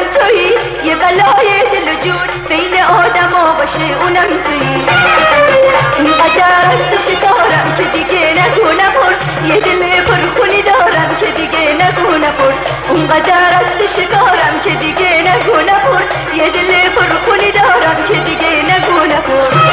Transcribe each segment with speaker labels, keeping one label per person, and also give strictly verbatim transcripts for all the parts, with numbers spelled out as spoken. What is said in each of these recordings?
Speaker 1: اونم تویی، یه بلای دل و جون بین آدما باشه اونم تویی. اینقدر از شکارم که دیگه نگو نپرس، یه دل پرخونی دارم که دیگه نگو نپرس. اونقدر از شکارم که دیگه نگو نپرس، یه دل پرخونی دارم که دیگه نگو نپرس.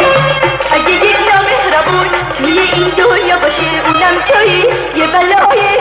Speaker 1: یه بلای